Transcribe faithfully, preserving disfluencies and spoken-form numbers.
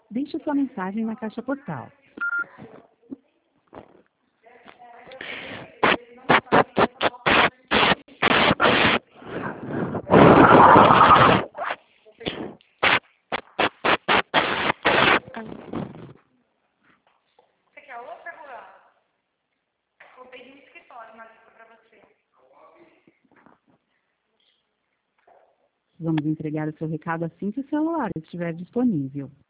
Deixe sua mensagem na caixa postal. Você quer outra, Juan? Comprei de um escritório, mas foi pra você. Vamos entregar o seu recado assim que o celular estiver disponível.